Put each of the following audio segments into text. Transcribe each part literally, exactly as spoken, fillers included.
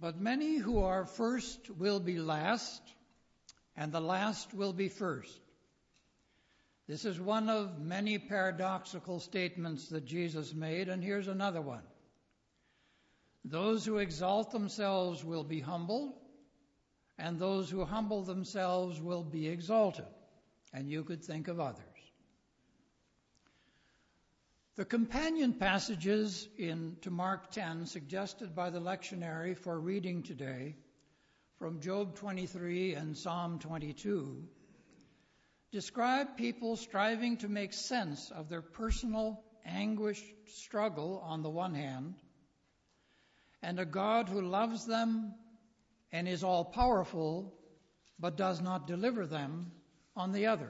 But many who are first will be last, and the last will be first. This is one of many paradoxical statements that Jesus made, and here's another one. Those who exalt themselves will be humbled, and those who humble themselves will be exalted. And you could think of others. The companion passages in to Mark ten suggested by the lectionary for reading today from Job twenty-three and Psalm twenty-two describe people striving to make sense of their personal anguished struggle on the one hand, and a God who loves them and is all-powerful but does not deliver them on the other.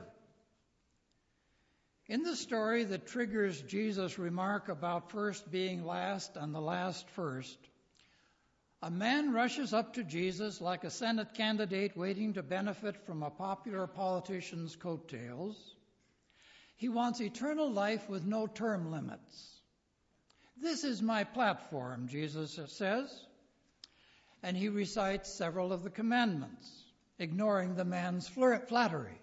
In the story that triggers Jesus' remark about first being last and the last first, a man rushes up to Jesus like a Senate candidate waiting to benefit from a popular politician's coattails. He wants eternal life with no term limits. This is my platform, Jesus says, and he recites several of the commandments, ignoring the man's flattery.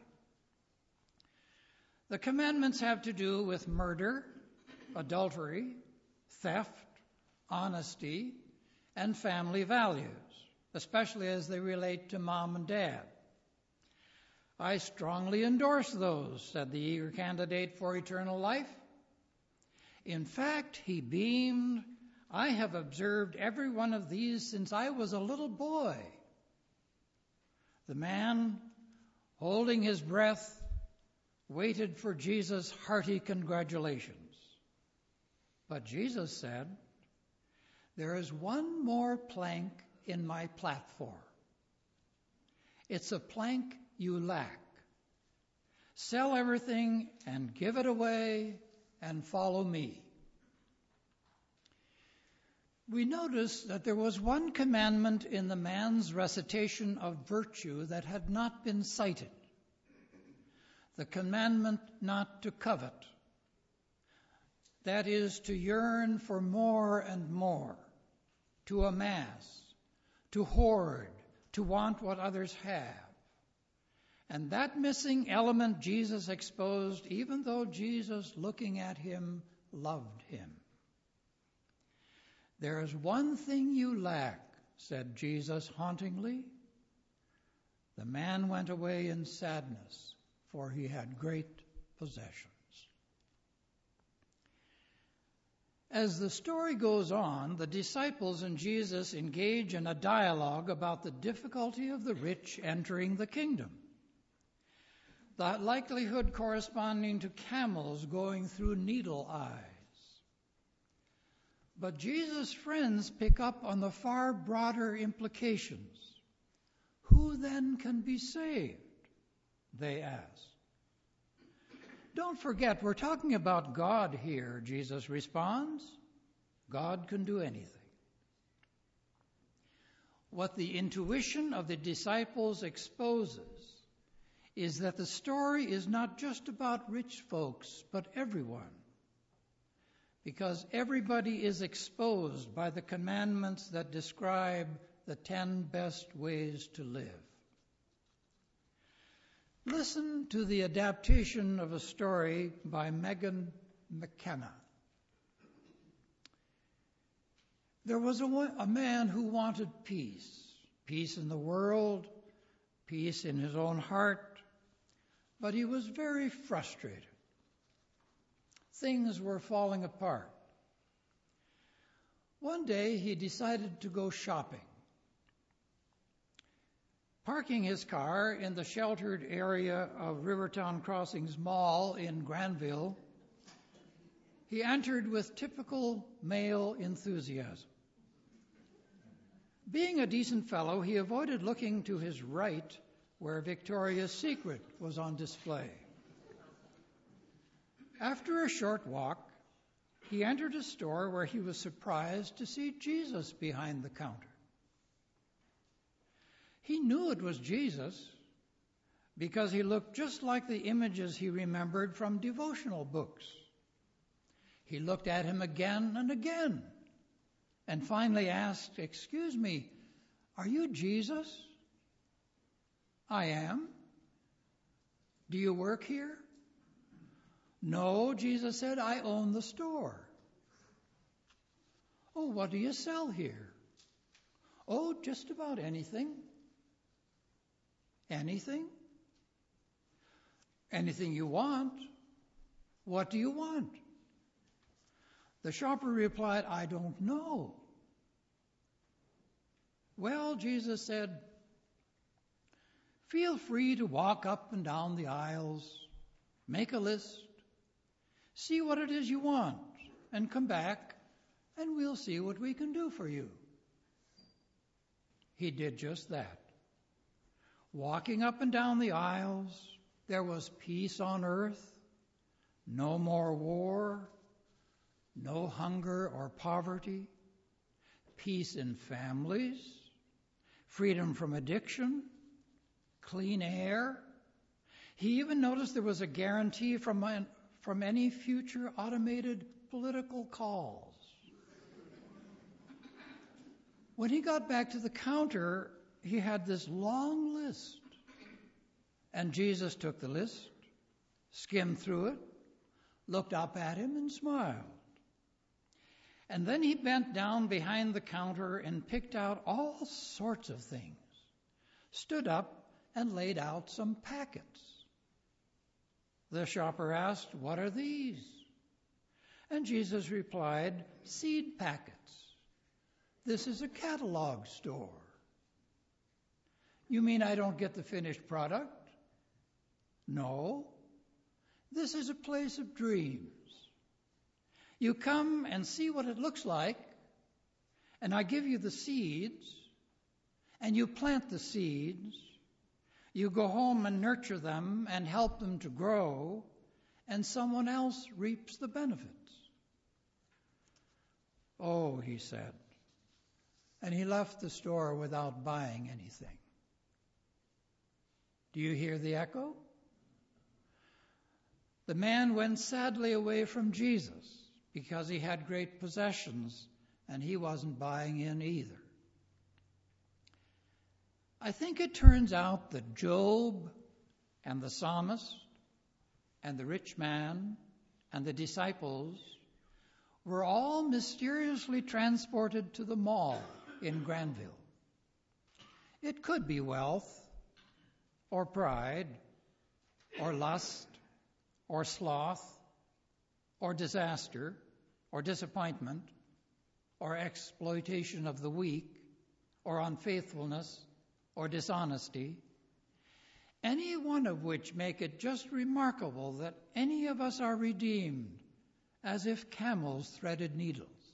The commandments have to do with murder, adultery, theft, honesty, and family values, especially as they relate to mom and dad. I strongly endorse those, said the eager candidate for eternal life. In fact, he beamed, I have observed every one of these since I was a little boy. The man, holding his breath, waited for Jesus' hearty congratulations. But Jesus said, there is one more plank in my platform. It's a plank you lack. Sell everything and give it away and follow me. We notice that there was one commandment in the man's recitation of virtue that had not been cited. The commandment not to covet. That is, to yearn for more and more, to amass, to hoard, to want what others have. And that missing element Jesus exposed, even though Jesus, looking at him, loved him. There is one thing you lack, said Jesus hauntingly. The man went away in sadness, for he had great possessions. As the story goes on, the disciples and Jesus engage in a dialogue about the difficulty of the rich entering the kingdom, the likelihood corresponding to camels going through needle eyes. But Jesus' friends pick up on the far broader implications. Who then can be saved? They ask. Don't forget, we're talking about God here, Jesus responds. God can do anything. What the intuition of the disciples exposes is that the story is not just about rich folks, but everyone. Because everybody is exposed by the commandments that describe the ten best ways to live. Listen to the adaptation of a story by Megan McKenna. There was a, a man who wanted peace, peace in the world, peace in his own heart, but he was very frustrated. Things were falling apart. One day he decided to go shopping. Parking his car in the sheltered area of Rivertown Crossings Mall in Granville, he entered with typical male enthusiasm. Being a decent fellow, he avoided looking to his right where Victoria's Secret was on display. After a short walk, he entered a store where he was surprised to see Jesus behind the counter. He knew it was Jesus because he looked just like the images he remembered from devotional books. He looked at him again and again and finally asked, "Excuse me, "Are you Jesus?" "I am." "Do you work here?" "No," Jesus said, "I own the store." "Oh, what do you sell here?" "Oh, just about anything." "Anything?" "Anything you want." "What do you want?" The shopper replied, "I don't know." "Well," Jesus said, "feel free to walk up and down the aisles, make a list, see what it is you want, and come back, and we'll see what we can do for you." He did just that. Walking up and down the aisles, there was peace on earth, no more war, no hunger or poverty, peace in families, freedom from addiction, clean air. He even noticed there was a guarantee from, an, from any future automated political calls. When he got back to the counter, he had this long list. And Jesus took the list, skimmed through it, looked up at him and smiled. And then he bent down behind the counter and picked out all sorts of things, stood up and laid out some packets. The shopper asked, "What are these?" And Jesus replied, "Seed packets. This is a catalog store." "You mean I don't get the finished product?" "No. This is a place of dreams. You come and see what it looks like, and I give you the seeds, and you plant the seeds. You go home and nurture them and help them to grow, and someone else reaps the benefits." "Oh," he said, and he left the store without buying anything. Do you hear the echo? The man went sadly away from Jesus because he had great possessions and he wasn't buying in either. I think it turns out that Job and the psalmist and the rich man and the disciples were all mysteriously transported to the mall in Granville. It could be wealth or pride or lust or sloth or disaster or disappointment or exploitation of the weak or unfaithfulness or dishonesty, any one of which make it just remarkable that any of us are redeemed as if camels threaded needles.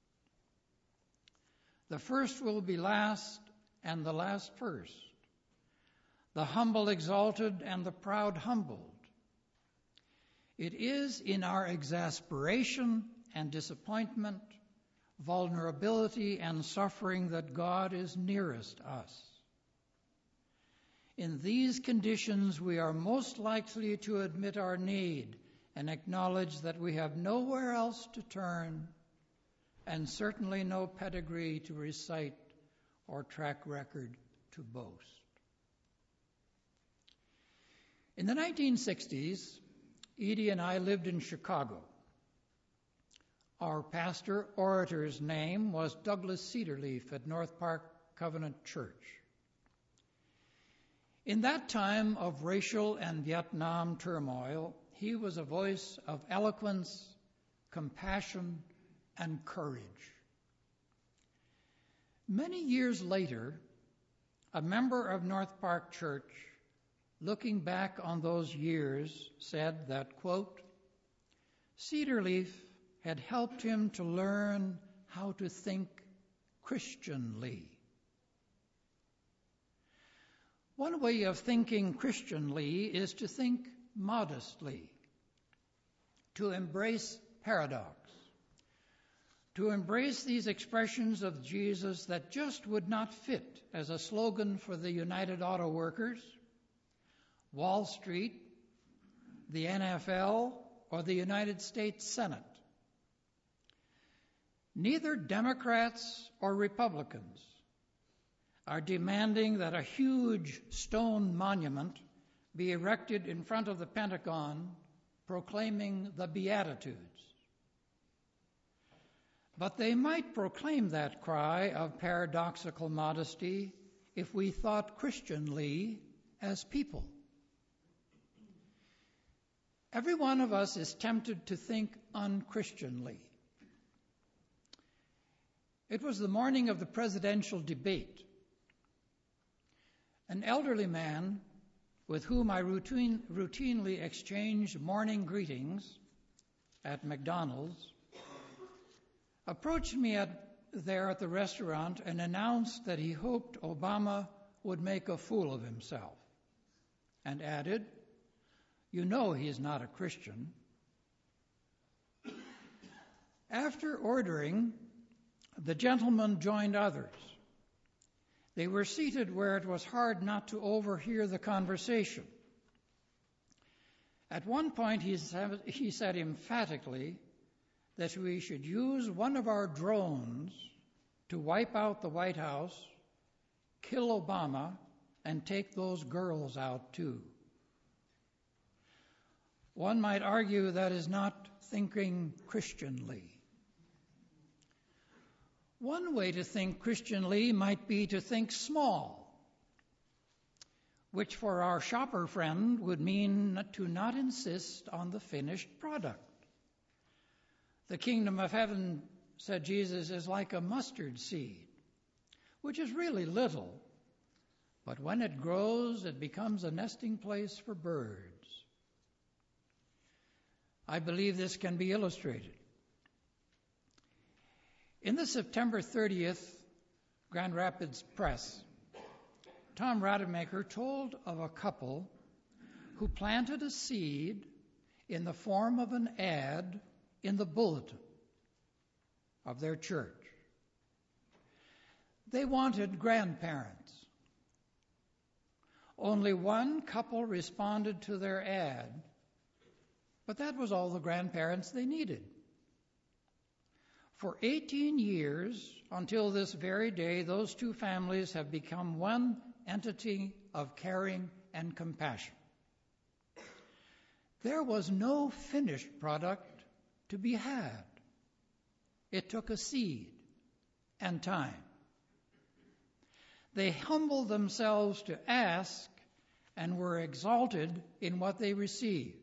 The first will be last and the last first, the humble exalted and the proud humbled. It is in our exasperation and disappointment, vulnerability and suffering that God is nearest us. In these conditions, we are most likely to admit our need and acknowledge that we have nowhere else to turn and certainly no pedigree to recite or track record to boast. In the nineteen sixties, Edie and I lived in Chicago. Our pastor orator's name was Douglas Cedarleaf at North Park Covenant Church. In that time of racial and Vietnam turmoil, he was a voice of eloquence, compassion, and courage. Many years later, a member of North Park Church, looking back on those years, said that, quote, Cedarleaf had helped him to learn how to think Christianly. One way of thinking Christianly is to think modestly, to embrace paradox, to embrace these expressions of Jesus that just would not fit as a slogan for the United Auto Workers, Wall Street, the N F L, or the United States Senate. Neither Democrats or Republicans, are demanding that a huge stone monument be erected in front of the Pentagon proclaiming the Beatitudes. But they might proclaim that cry of paradoxical modesty if we thought Christianly as people. Every one of us is tempted to think unchristianly. It was the morning of the presidential debate. An elderly man with whom I routine, routinely exchanged morning greetings at McDonald's approached me at, there at the restaurant and announced that he hoped Obama would make a fool of himself, and added, "You know he's not a Christian." After ordering, the gentleman joined others. They were seated where it was hard not to overhear the conversation. At one point, he said, he said emphatically that we should use one of our drones to wipe out the White House, kill Obama, and take those girls out too. One might argue that is not thinking Christianly. One way to think Christianly might be to think small, which for our shopper friend would mean to not insist on the finished product. The kingdom of heaven, said Jesus, is like a mustard seed, which is really little, but when it grows, it becomes a nesting place for birds. I believe this can be illustrated. In the September thirtieth Grand Rapids Press, Tom Rademacher told of a couple who planted a seed in the form of an ad in the bulletin of their church. They wanted grandparents. Only one couple responded to their ad, but that was all the grandparents they needed. For eighteen years, until this very day, those two families have become one entity of caring and compassion. There was no finished product to be had. It took a seed and time. They humbled themselves to ask and were exalted in what they received.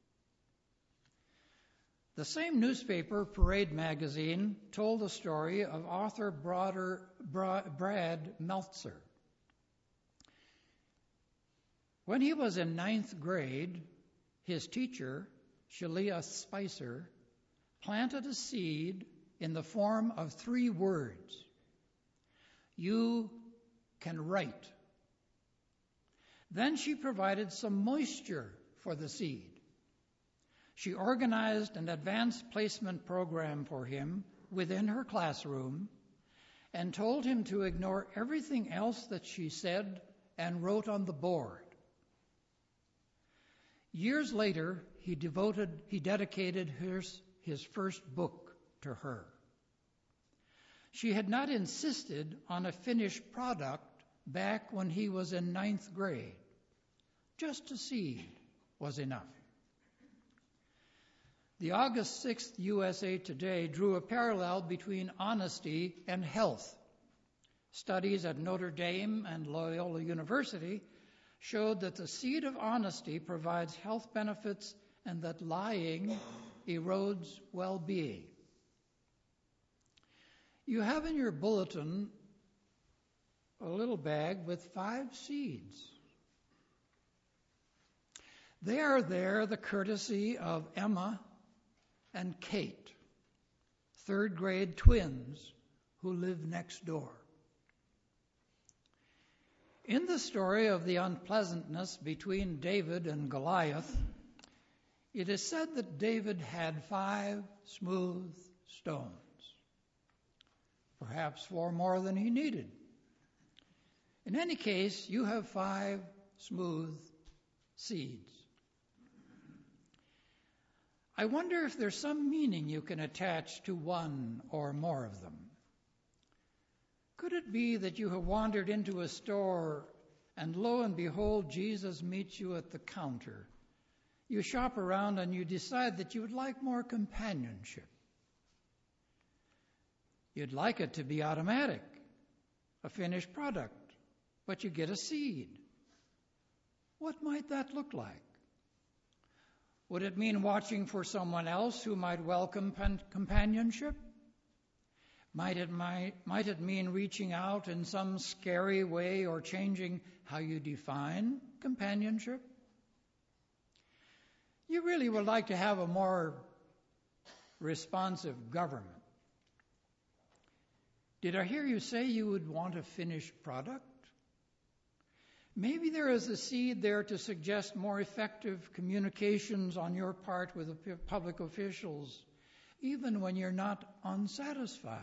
The same newspaper, Parade Magazine, told the story of author Broder, Bra, Brad Meltzer. When he was in ninth grade, his teacher, Shalia Spicer, planted a seed in the form of three words. You can write. Then she provided some moisture for the seed. She organized an advanced placement program for him within her classroom and told him to ignore everything else that she said and wrote on the board. Years later, he devoted, he dedicated his, his first book to her. She had not insisted on a finished product back when he was in ninth grade. Just a seed was enough. The August sixth U S A Today drew a parallel between honesty and health. Studies at Notre Dame and Loyola University showed that the seed of honesty provides health benefits and that lying erodes well-being. You have in your bulletin a little bag with five seeds. They are there the courtesy of Emma and Kate, third grade twins who live next door. In the story of the unpleasantness between David and Goliath, it is said that David had five smooth stones, perhaps four more than he needed. In any case, you have five smooth seeds. I wonder if there's some meaning you can attach to one or more of them. Could it be that you have wandered into a store and lo and behold, Jesus meets you at the counter? You shop around and you decide that you would like more companionship. You'd like it to be automatic, a finished product, but you get a seed. What might that look like? Would it mean watching for someone else who might welcome companionship? Might it, might, might it mean reaching out in some scary way or changing how you define companionship? You really would like to have a more responsive government. Did I hear you say you would want a finished product? Maybe there is a seed there to suggest more effective communications on your part with the public officials, even when you're not unsatisfied.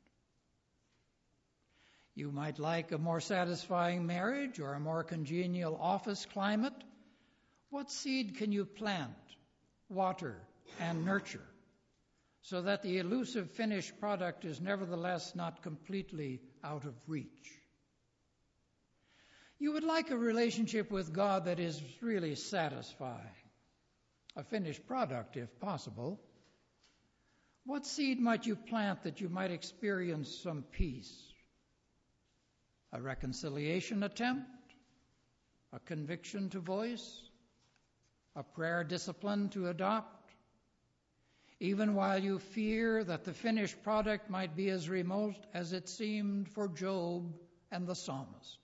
You might like a more satisfying marriage or a more congenial office climate. What seed can you plant, water, and nurture so that the elusive finished product is nevertheless not completely out of reach? You would like a relationship with God that is really satisfying, a finished product if possible. What seed might you plant that you might experience some peace? A reconciliation attempt? A conviction to voice? A prayer discipline to adopt? Even while you fear that the finished product might be as remote as it seemed for Job and the psalmist.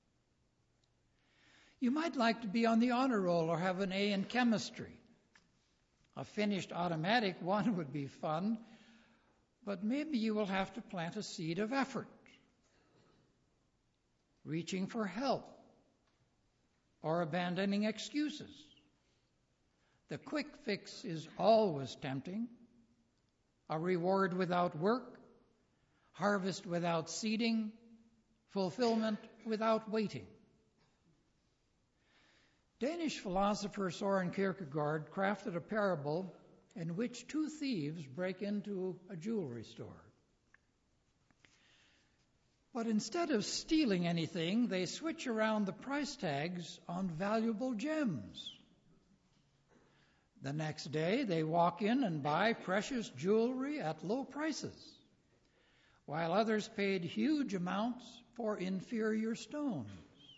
You might like to be on the honor roll or have an A in chemistry. A finished automatic one would be fun, but maybe you will have to plant a seed of effort, reaching for help, or abandoning excuses. The quick fix is always tempting. A reward without work, harvest without seeding, fulfillment without waiting. Danish philosopher Søren Kierkegaard crafted a parable in which two thieves break into a jewelry store. But instead of stealing anything, they switch around the price tags on valuable gems. The next day, they walk in and buy precious jewelry at low prices, while others paid huge amounts for inferior stones.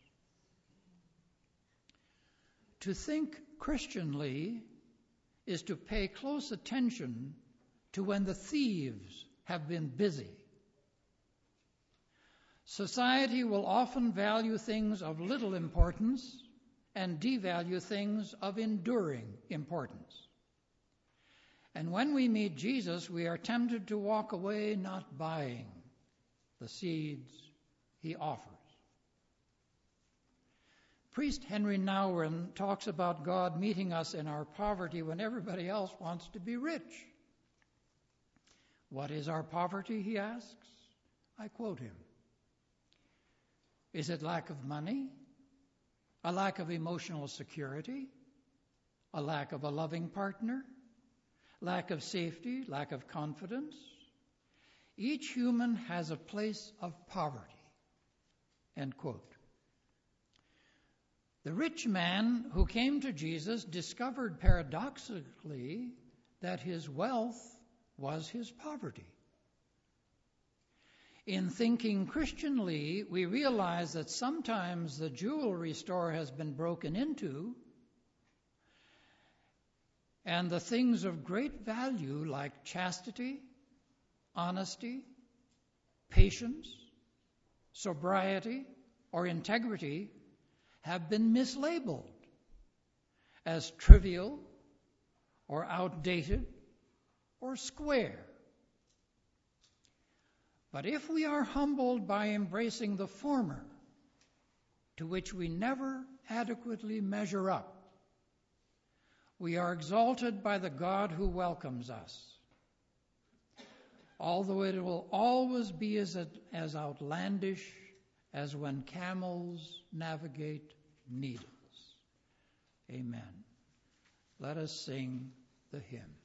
To think Christianly is to pay close attention to when the thieves have been busy. Society will often value things of little importance and devalue things of enduring importance. And when we meet Jesus, we are tempted to walk away not buying the seeds he offers. Priest Henry Nouwen talks about God meeting us in our poverty when everybody else wants to be rich. What is our poverty, he asks? I quote him. Is it lack of money? A lack of emotional security? A lack of a loving partner? Lack of safety? Lack of confidence? Each human has a place of poverty. End quote. The rich man who came to Jesus discovered paradoxically that his wealth was his poverty. In thinking Christianly, we realize that sometimes the jewelry store has been broken into, and the things of great value like chastity, honesty, patience, sobriety, or integrity have been mislabeled as trivial or outdated or square. But if we are humbled by embracing the former, to which we never adequately measure up, we are exalted by the God who welcomes us, although it will always be as, as outlandish as when camels navigate needles. Amen. Let us sing the hymn.